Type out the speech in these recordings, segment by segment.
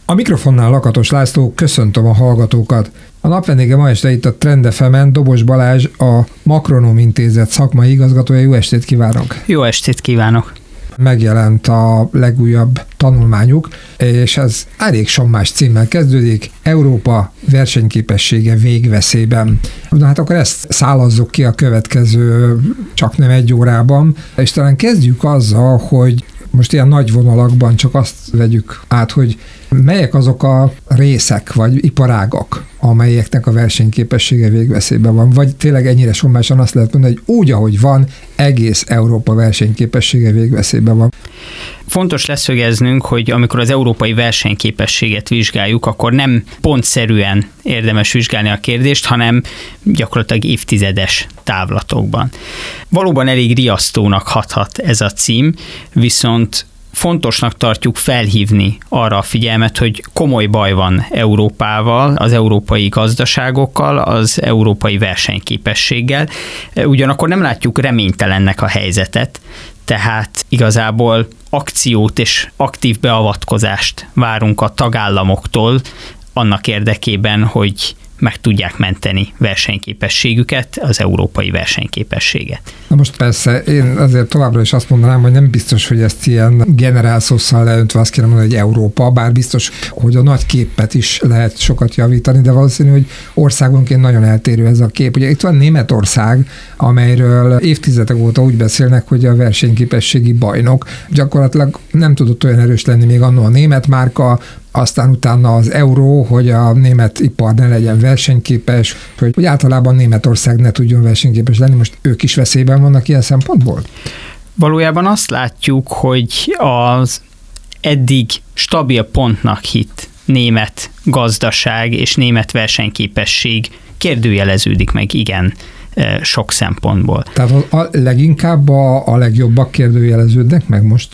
A mikrofonnál Lakatos László, köszöntöm a hallgatókat. A napvendége ma este itt a Trend FM-en Dobos Balázs, a Makronom Intézet szakmai igazgatója. Jó estét kívánok! Jó estét kívánok! Megjelent a legújabb tanulmányuk, és ez elég sommás címmel kezdődik, Európa versenyképessége végveszélyben. Na hát akkor ezt szálazzuk ki a következő csaknem egy órában, és talán kezdjük azzal, hogy most ilyen nagy vonalakban csak azt vegyük át, hogy melyek azok a részek vagy iparágak, amelyeknek a versenyképessége végveszélyben van, vagy tényleg ennyire sommásan azt lehet mondani, hogy úgy, ahogy van, egész Európa versenyképessége végveszélyben van. Fontos leszögeznünk, hogy amikor az európai versenyképességet vizsgáljuk, akkor nem pontszerűen érdemes vizsgálni a kérdést, hanem gyakorlatilag évtizedes távlatokban. Valóban elég riasztónak hathat ez a cím, viszont fontosnak tartjuk felhívni arra a figyelmet, hogy komoly baj van Európával, az európai gazdaságokkal, az európai versenyképességgel. Ugyanakkor nem látjuk reménytelennek a helyzetet, tehát igazából akciót és aktív beavatkozást várunk a tagállamoktól annak érdekében, hogy meg tudják menteni versenyképességüket, az európai versenyképességet. Na most persze, én azért továbbra is azt mondanám, hogy nem biztos, hogy ezt ilyen generálszosszal leöntve azt kéne mondani, hogy Európa, bár biztos, hogy a nagy képet is lehet sokat javítani, de valószínű, hogy országonként nagyon eltérő ez a kép. Ugye itt van Németország, amelyről évtizedek óta úgy beszélnek, hogy a versenyképességi bajnok. Gyakorlatilag nem tudott olyan erős lenni még annó a német márka, aztán utána az euró, hogy a német ipar ne legyen versenyképes, hogy általában Németország ne tudjon versenyképes lenni. Most ők is veszélyben vannak ilyen szempontból? Valójában azt látjuk, hogy az eddig stabil pontnak hitt német gazdaság és német versenyképesség kérdőjeleződik meg, igen, sok szempontból. Tehát a leginkább a legjobbak kérdőjeleződnek meg most?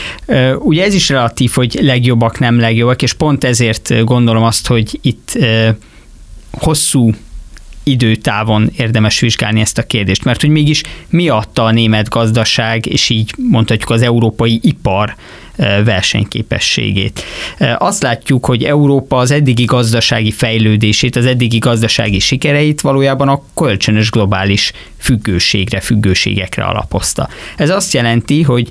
Ugye ez is relatív, hogy legjobbak, nem legjobbak, és pont ezért gondolom azt, hogy itt hosszú időtávon érdemes vizsgálni ezt a kérdést, mert hogy mégis mi adta a német gazdaság, és így mondhatjuk az európai ipar versenyképességét. Azt látjuk, hogy Európa az eddigi gazdasági fejlődését, az eddigi gazdasági sikereit valójában a kölcsönös globális függőségekre alapozta. Ez azt jelenti, hogy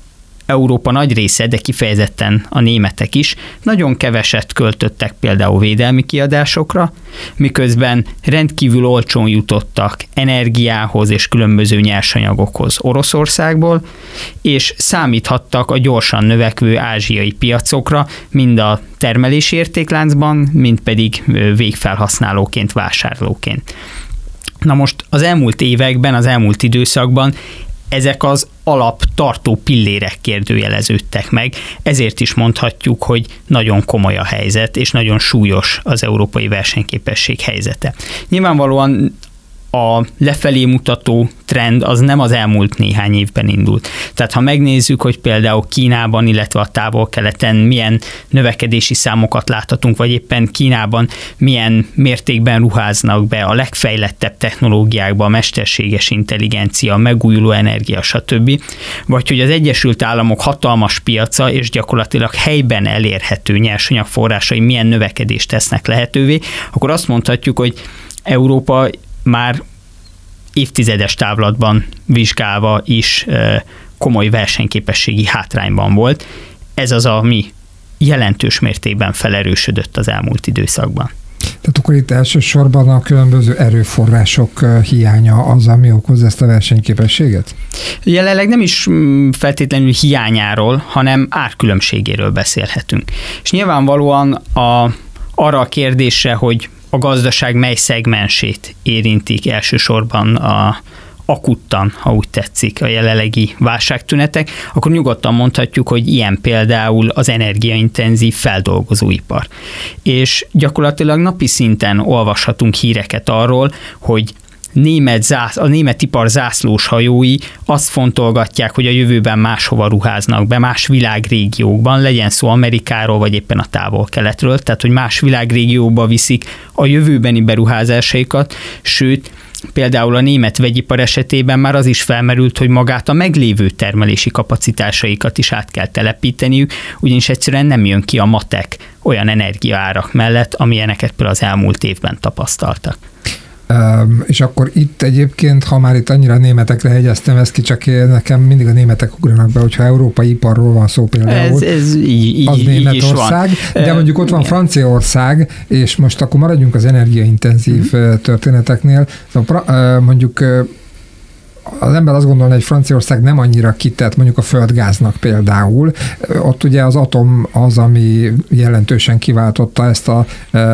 Európa nagy része, de kifejezetten a németek is nagyon keveset költöttek például védelmi kiadásokra, miközben rendkívül olcsón jutottak energiához és különböző nyersanyagokhoz Oroszországból, és számíthattak a gyorsan növekvő ázsiai piacokra, mind a termelési értékláncban, mind pedig végfelhasználóként, vásárlóként. Na most az elmúlt években, az elmúlt időszakban ezek az alaptartó pillérek kérdőjeleződtek meg, ezért is mondhatjuk, hogy nagyon komoly a helyzet, és nagyon súlyos az európai versenyképesség helyzete. Nyilvánvalóan a lefelé mutató trend az nem az elmúlt néhány évben indult. Tehát ha megnézzük, hogy például Kínában, illetve a Távol-Keleten milyen növekedési számokat láthatunk, vagy éppen Kínában milyen mértékben ruháznak be a legfejlettebb technológiákba, a mesterséges intelligencia, a megújuló energia, stb. Vagy hogy az Egyesült Államok hatalmas piaca és gyakorlatilag helyben elérhető nyersanyagforrásai milyen növekedést tesznek lehetővé, akkor azt mondhatjuk, hogy Európa már évtizedes távlatban vizsgálva is komoly versenyképességi hátrányban volt. Ez az, ami jelentős mértékben felerősödött az elmúlt időszakban. Tehát akkor itt elsősorban a különböző erőforrások hiánya az, ami okoz ezt a versenyképességet? Jelenleg nem is feltétlenül hiányáról, hanem árkülönbségéről beszélhetünk. És nyilvánvalóan arra a kérdésre, hogy a gazdaság mely szegmensét érintik elsősorban akuttan, ha úgy tetszik, a jelenlegi válságtünetek, akkor nyugodtan mondhatjuk, hogy ilyen például az energiaintenzív feldolgozóipar. És gyakorlatilag napi szinten olvashatunk híreket arról, hogy a német ipar zászlós hajói azt fontolgatják, hogy a jövőben máshova ruháznak be, más világrégiókban, legyen szó Amerikáról, vagy éppen a Távol-Keletről, tehát hogy más világrégiókba viszik a jövőbeni beruházásaikat, sőt, például a német vegyipar esetében már az is felmerült, hogy magát a meglévő termelési kapacitásaikat is át kell telepíteniük, ugyanis egyszerűen nem jön ki a matek olyan energiaárak mellett, amilyeneket például az elmúlt évben tapasztaltak. És akkor itt egyébként, ha már itt annyira németekre hegyeztem ezt ki, csak nekem mindig a németek ugranak be, hogyha európai iparról van szó például, ez így, az Németország, de mondjuk ott van Franciaország, és most akkor maradjunk az energiaintenzív történeteknél, mondjuk az ember azt gondolna, hogy Franciaország nem annyira kitett mondjuk a földgáznak például. Ott ugye az atom az, ami jelentősen kiváltotta ezt a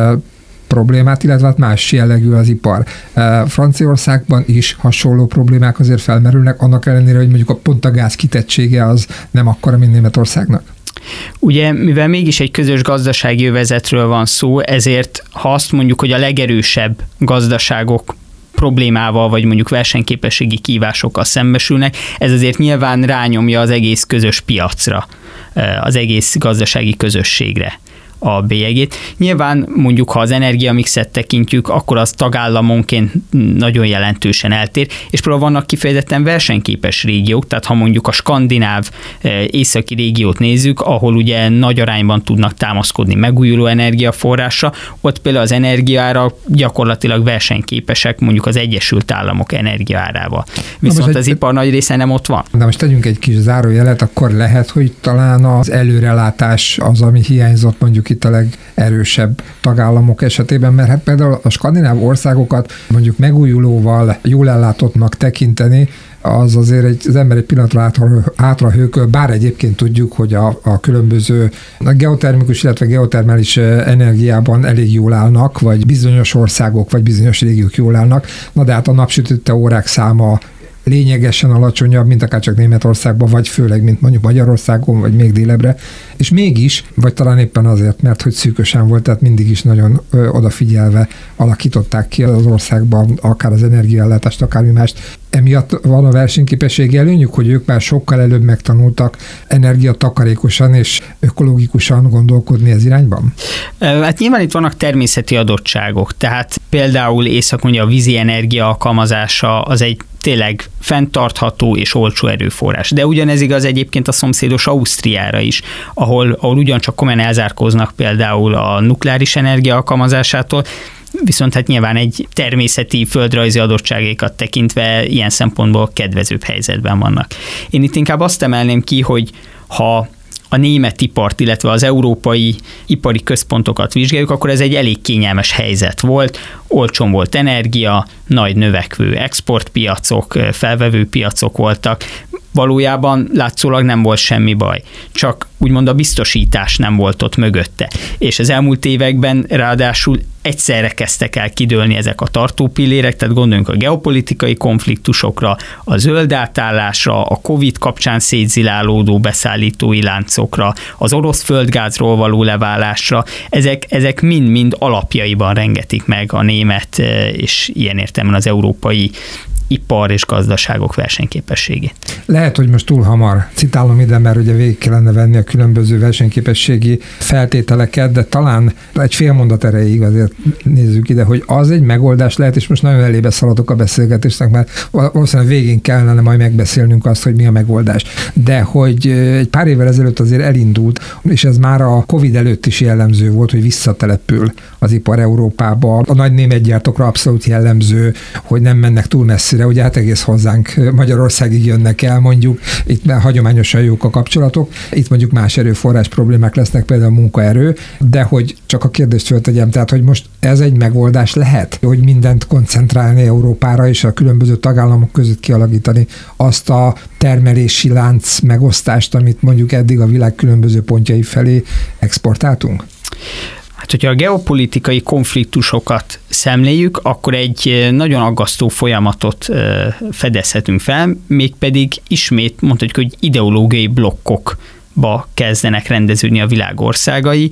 problémát, illetve más jellegű az ipar. Franciaországban is hasonló problémák azért felmerülnek, annak ellenére, hogy mondjuk pont a gáz kitettsége az nem akkora, mint Németországnak. Ugye, mivel mégis egy közös gazdasági övezetről van szó, ezért ha azt mondjuk, hogy a legerősebb gazdaságok problémával, vagy mondjuk versenyképességi kihívásokkal szembesülnek, ez azért nyilván rányomja az egész közös piacra, az egész gazdasági közösségre a bélyegét. Nyilván mondjuk, ha az energiamixet tekintjük, akkor az tagállamonként nagyon jelentősen eltér, és például vannak kifejezetten versenyképes régiók, tehát ha mondjuk a skandináv északi régiót nézzük, ahol ugye nagy arányban tudnak támaszkodni megújuló energiaforrásra, ott például az energiaára gyakorlatilag versenyképesek mondjuk az Egyesült Államok energiaárával. Viszont az ipar nagy része nem ott van. De most tegyünk egy kis zárójelet, akkor lehet, hogy talán az előrelátás az, ami hiányzott mondjuk itt a legerősebb tagállamok esetében, mert hát például a skandináv országokat mondjuk megújulóval jól ellátottnak tekinteni, az azért az ember egy pillanatra hátra hőköl, bár egyébként tudjuk, hogy a különböző geotermikus, illetve geotermális energiában elég jól állnak, vagy bizonyos országok, vagy bizonyos régiók jól állnak, na de hát a napsütötte órák száma lényegesen alacsonyabb, mint akár csak Németországban, vagy főleg, mint mondjuk Magyarországon, vagy még délebbre. És mégis, vagy talán éppen azért, mert hogy szűkösen volt, tehát mindig is nagyon odafigyelve alakították ki az országban akár az energiaellátást, akármi mást. Emiatt van a versenyképességi előnyük, hogy ők már sokkal előbb megtanultak energiatakarékosan és ökológikusan gondolkodni ez irányban? Hát nyilván itt vannak természeti adottságok, tehát például észak-mondja a vízi energia alkalmazása az egy tényleg fenntartható és olcsó erőforrás. De ugyanez igaz egyébként a szomszédos Ausztriára is, ahol ugyancsak komolyan elzárkóznak például a nukleáris energia alkalmazásától, viszont hát nyilván egy természeti földrajzi adottságaikat tekintve ilyen szempontból kedvezőbb helyzetben vannak. Én itt inkább azt emelném ki, hogy ha a német ipart, illetve az európai ipari központokat vizsgáljuk, akkor ez egy elég kényelmes helyzet volt. Olcsón volt energia, nagy növekvő exportpiacok, felvevő piacok voltak. Valójában látszólag nem volt semmi baj, csak úgymond a biztosítás nem volt ott mögötte. És az elmúlt években ráadásul egyszerre kezdtek el kidőlni ezek a tartópillérek, tehát gondoljunk a geopolitikai konfliktusokra, a zöld átállásra, a Covid kapcsán szétzilálódó beszállítói láncokra, az orosz földgázról való leválásra. Ezek mind-mind alapjaiban rengetik meg a német és ilyen értelemben az európai ipar és gazdaságok versenyképességét. Lehet, hogy most túl hamar citálom ide, mert ugye végig kellene venni a különböző versenyképességi feltételeket, de talán egy fél mondat erejéig azért nézzük ide, hogy az egy megoldás lehet, és most nagyon elébe szaladok a beszélgetésnek, mert valószínűleg végén kellene majd megbeszélnünk azt, hogy mi a megoldás. De hogy egy pár évvel ezelőtt azért elindult, és ez már a Covid előtt is jellemző volt, hogy visszatelepül az ipar Európába. A nagy német gyártókra abszolút jellemző, hogy nem mennek túl messzire, ugye hát egész hozzánk Magyarországig jönnek el, mondjuk, itt már hagyományosan jók a kapcsolatok, itt mondjuk más erőforrás problémák lesznek, például a munkaerő, de hogy csak a kérdést föltegyem, tehát hogy most ez egy megoldás lehet, hogy mindent koncentrálni Európára és a különböző tagállamok között kialakítani azt a termelési lánc megosztást, amit mondjuk eddig a világ különböző pontjai felé exportáltunk? Hát, hogyha a geopolitikai konfliktusokat szemléljük, akkor egy nagyon aggasztó folyamatot fedezhetünk fel, mégpedig ismét mondhatjuk, hogy ideológiai blokkokba kezdenek rendeződni a világ országai,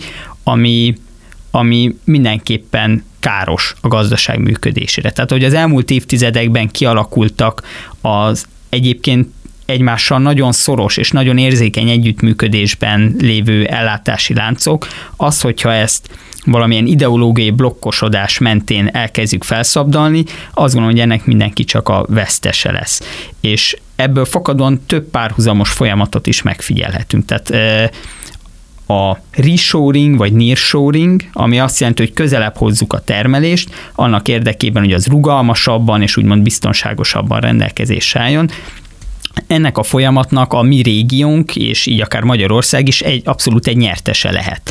ami mindenképpen káros a gazdaság működésére. Tehát, hogy az elmúlt évtizedekben kialakultak az egyébként egymással nagyon szoros és nagyon érzékeny együttműködésben lévő ellátási láncok, az, hogyha ezt valamilyen ideológiai blokkosodás mentén elkezdjük felszabdalni, azt gondolom, hogy ennek mindenki csak a vesztese lesz. És ebből fakadóan több párhuzamos folyamatot is megfigyelhetünk. Tehát a reshoring vagy nearshoring, ami azt jelenti, hogy közelebb hozzuk a termelést, annak érdekében, hogy az rugalmasabban és úgymond biztonságosabban rendelkezésre álljon. Ennek a folyamatnak a mi régiónk, és így akár Magyarország is abszolút egy nyertese lehet.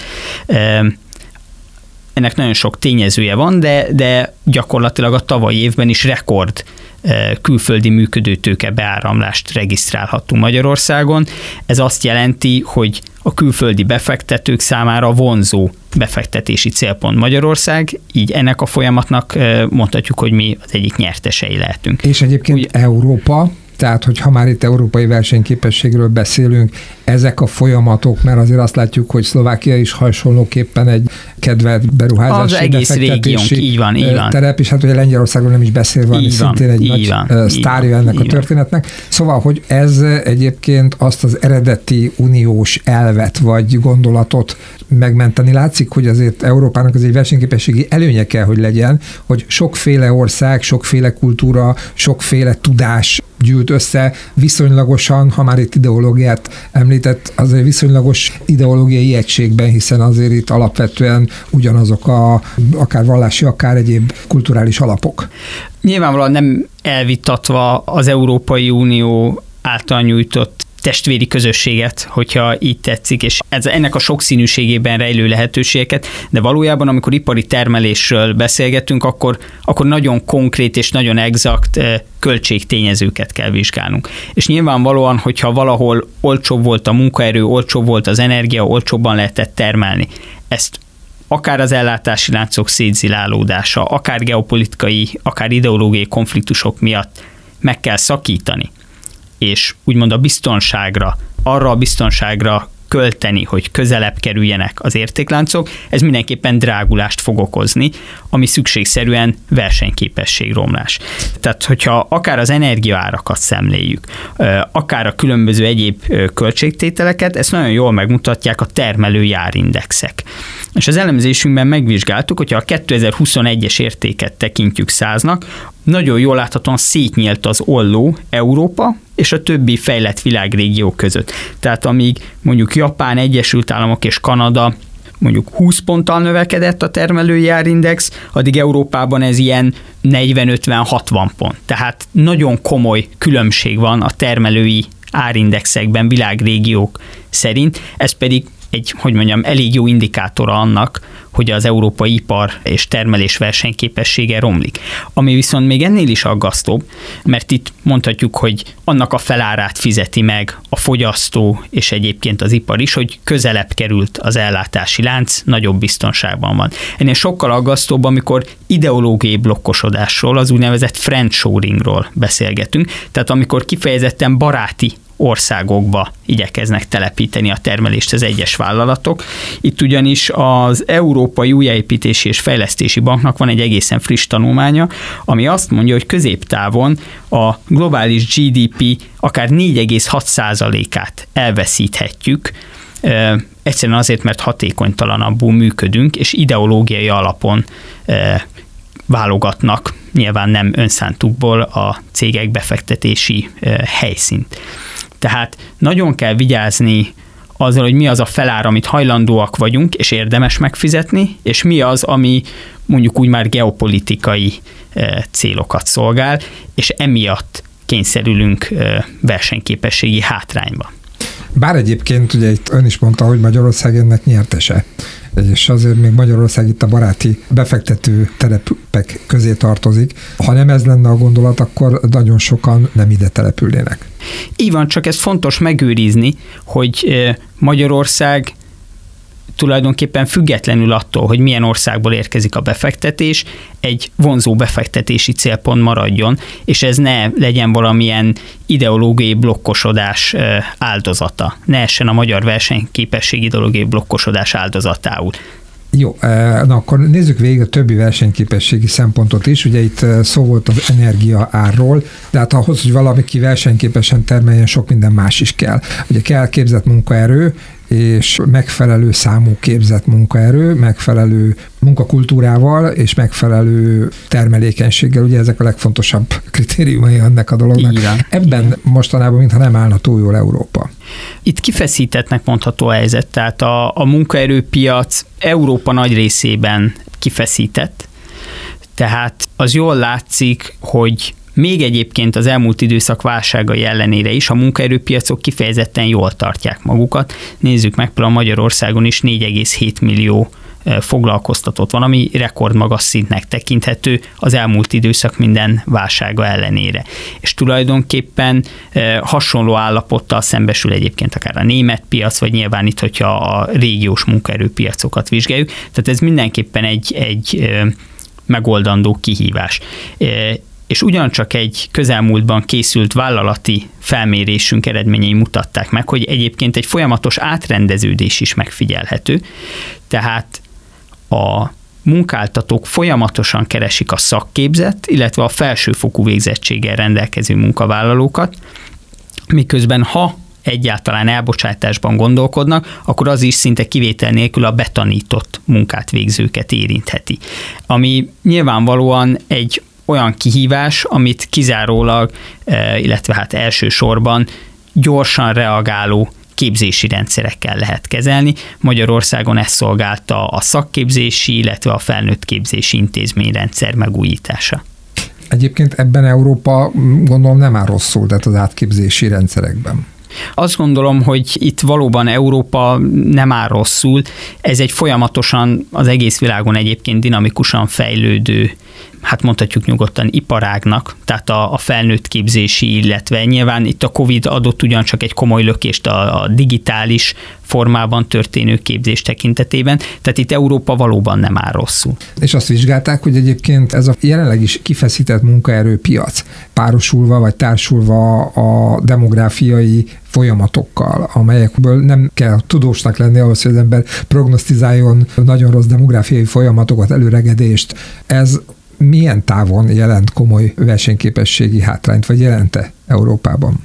Ennek nagyon sok tényezője van, de gyakorlatilag a tavalyi évben is rekord külföldi működőtőke beáramlást regisztrálhattunk Magyarországon. Ez azt jelenti, hogy a külföldi befektetők számára vonzó befektetési célpont Magyarország, így ennek a folyamatnak mondhatjuk, hogy mi az egyik nyertesei lehetünk. És egyébként Európa, tehát, hogyha már itt európai versenyképességről beszélünk, ezek a folyamatok, mert azért azt látjuk, hogy Szlovákia is hasonlóképpen egy kedvelt beruházási befektetési terep, és hát ugye Lengyelországról nem is beszélve, ami szintén egy nagy sztárja ennek a történetnek. Szóval, hogy ez egyébként azt az eredeti uniós elvet vagy gondolatot megmenteni látszik, hogy azért Európának az egy versenyképességi előnye kell, hogy legyen, hogy sokféle ország, sokféle kultúra, sokféle tudás gyűlt össze viszonylagosan, ha már itt ideológiát említett, azért viszonylagos ideológiai egységben, hiszen azért itt alapvetően ugyanazok akár vallási, akár egyéb kulturális alapok. Nyilvánvalóan nem elvitatva az Európai Unió által nyújtott testvéri közösséget, hogyha így tetszik, és ennek a sokszínűségében rejlő lehetőségeket, de valójában, amikor ipari termelésről beszélgetünk, akkor nagyon konkrét és nagyon exakt költségtényezőket kell vizsgálnunk. És nyilvánvalóan, hogyha valahol olcsóbb volt a munkaerő, olcsóbb volt az energia, olcsóbban lehetett termelni. Ezt akár az ellátási láncok szétzilálódása, akár geopolitikai, akár ideológiai konfliktusok miatt meg kell szakítani, és úgymond arra a biztonságra költeni, hogy közelebb kerüljenek az értékláncok, ez mindenképpen drágulást fog okozni, ami szükségszerűen versenyképességromlás. Tehát, hogyha akár az energiaárakat szemléljük, akár a különböző egyéb költségtételeket, ezt nagyon jól megmutatják a termelői árindexek. És az elemzésünkben megvizsgáltuk, hogyha a 2021-es értéket tekintjük 100-nak, nagyon jól láthatóan szétnyílt az olló Európa és a többi fejlett világrégió között. Tehát amíg mondjuk Japán, Egyesült Államok és Kanada mondjuk 20 ponttal növekedett a termelői árindex, addig Európában ez ilyen 40-50-60 pont. Tehát nagyon komoly különbség van a termelői árindexekben világrégiók szerint, ez pedig elég jó indikátora annak, hogy az európai ipar és termelés versenyképessége romlik. Ami viszont még ennél is aggasztóbb, mert itt mondhatjuk, hogy annak a felárát fizeti meg a fogyasztó és egyébként az ipar is, hogy közelebb került az ellátási lánc, nagyobb biztonságban van. Ennél sokkal aggasztóbb, amikor ideológiai blokkosodásról, az úgynevezett friendshoringról beszélgetünk, tehát amikor kifejezetten baráti országokba igyekeznek telepíteni a termelést az egyes vállalatok. Itt ugyanis az Európai Újjáépítési és Fejlesztési Banknak van egy egészen friss tanulmánya, ami azt mondja, hogy középtávon a globális GDP akár 4,6%-át elveszíthetjük, egyszerűen azért, mert hatékonytalanabbul működünk, és ideológiai alapon válogatnak, nyilván nem önszántukból a cégek befektetési helyszínt. Tehát nagyon kell vigyázni azzal, hogy mi az a felár, amit hajlandóak vagyunk, és érdemes megfizetni, és mi az, ami mondjuk úgy már geopolitikai célokat szolgál, és emiatt kényszerülünk versenyképességi hátrányba. Bár egyébként ugye itt ön is mondta, hogy Magyarország ennek nyertese, és azért még Magyarország itt a baráti befektető telepek közé tartozik. Ha nem ez lenne a gondolat, akkor nagyon sokan nem ide települnének. Így van, csak ez fontos megőrizni, hogy Magyarország tulajdonképpen függetlenül attól, hogy milyen országból érkezik a befektetés, egy vonzó befektetési célpont maradjon, és ez ne legyen valamilyen ideológiai blokkosodás áldozata. Ne essen a magyar versenyképesség ideológiai blokkosodás áldozatául. Jó, na akkor nézzük végig a többi versenyképességi szempontot is. Ugye itt szó volt az energia árról, de hát ahhoz, hogy valaki versenyképesen termeljen, sok minden más is kell. Ugye kell képzett munkaerő, és megfelelő számú képzett munkaerő, megfelelő munkakultúrával és megfelelő termelékenységgel. Ugye ezek a legfontosabb kritériumai ennek a dolognak. Igen. Ebben mostanában mintha nem állna túl jól Európa. Itt kifeszítettnek mondható a helyzet, tehát a munkaerőpiac Európa nagy részében kifeszített, tehát az jól látszik, hogy még egyébként az elmúlt időszak válságai ellenére is a munkaerőpiacok kifejezetten jól tartják magukat. Nézzük meg, például Magyarországon is 4,7 millió foglalkoztatott van, ami rekordmagas szintnek tekinthető az elmúlt időszak minden válsága ellenére. És tulajdonképpen hasonló állapottal szembesül egyébként akár a német piac, vagy nyilván itt, hogyha a régiós munkaerőpiacokat vizsgáljuk. Tehát ez mindenképpen egy megoldandó kihívás. És ugyancsak egy közelmúltban készült vállalati felmérésünk eredményei mutatták meg, hogy egyébként egy folyamatos átrendeződés is megfigyelhető, tehát a munkáltatók folyamatosan keresik a szakképzett, illetve a felsőfokú végzettséggel rendelkező munkavállalókat, miközben ha egyáltalán elbocsátásban gondolkodnak, akkor az is szinte kivétel nélkül a betanított munkát végzőket érintheti. Ami nyilvánvalóan egy olyan kihívás, amit kizárólag, illetve hát elsősorban gyorsan reagáló képzési rendszerekkel lehet kezelni. Magyarországon ezt szolgálta a szakképzési, illetve a felnőtt képzési intézményrendszer megújítása. Egyébként ebben Európa gondolom nem áll rosszul, tehát az átképzési rendszerekben. Azt gondolom, hogy itt valóban Európa nem áll rosszul. Ez egy folyamatosan az egész világon egyébként dinamikusan fejlődő, hát mondhatjuk nyugodtan iparágnak, tehát a felnőtt képzési, illetve nyilván itt a Covid adott ugyancsak egy komoly lökést a digitális formában történő képzés tekintetében, tehát itt Európa valóban nem áll rosszul. És azt vizsgálták, hogy egyébként ez a jelenleg is kifeszített munkaerőpiac párosulva vagy társulva a demográfiai folyamatokkal, amelyekből nem kell tudósnak lenni ahhoz, hogy az ember prognosztizáljon nagyon rossz demográfiai folyamatokat, előregedést. Ez milyen távon jelent komoly versenyképességi hátrányt, vagy jelente Európában?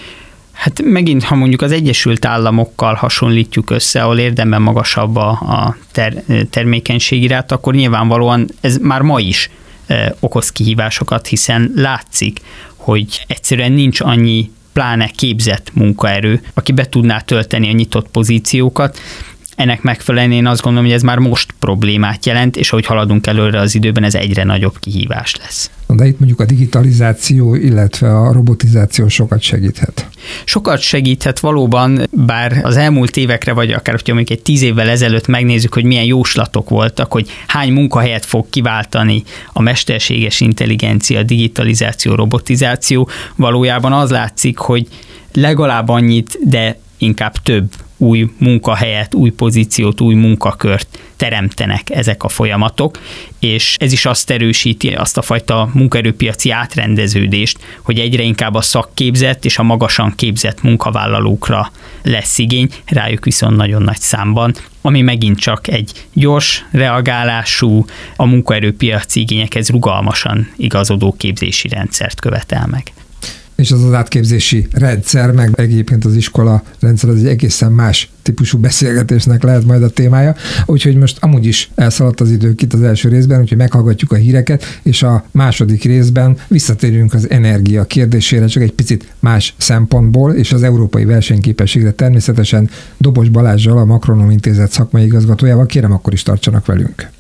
Hát megint, ha mondjuk az Egyesült Államokkal hasonlítjuk össze, ahol érdemben magasabb a termékenységi ráta, akkor nyilvánvalóan ez már ma is okoz kihívásokat, hiszen látszik, hogy egyszerűen nincs annyi pláne képzett munkaerő, aki be tudná tölteni a nyitott pozíciókat. Ennek megfelelően én azt gondolom, hogy ez már most problémát jelent, és ahogy haladunk előre az időben, ez egyre nagyobb kihívás lesz. De itt mondjuk a digitalizáció, illetve a robotizáció sokat segíthet. Sokat segíthet valóban, bár az elmúlt évekre, vagy akár hogyha mondjuk egy 10 évvel ezelőtt megnézzük, hogy milyen jóslatok voltak, hogy hány munkahelyet fog kiváltani a mesterséges intelligencia, digitalizáció, robotizáció, valójában az látszik, hogy legalább annyit, de inkább több új munkahelyet, új pozíciót, új munkakört teremtenek ezek a folyamatok, és ez is azt erősíti, azt a fajta munkaerőpiaci átrendeződést, hogy egyre inkább a szakképzett és a magasan képzett munkavállalókra lesz igény, rájuk viszont nagyon nagy számban, ami megint csak egy gyors reagálású, a munkaerőpiaci igényekhez rugalmasan igazodó képzési rendszert követel meg. És az átképzési rendszer, meg egyébként az iskola rendszer, az egy egészen más típusú beszélgetésnek lehet majd a témája. Úgyhogy most amúgy is elszaladt az idők itt az első részben, úgyhogy meghallgatjuk a híreket, és a második részben visszatérünk az energia kérdésére, csak egy picit más szempontból, és az európai versenyképességre természetesen Dobos Balázssal, a Makronom Intézet szakmai igazgatójával. Kérem, akkor is tartsanak velünk.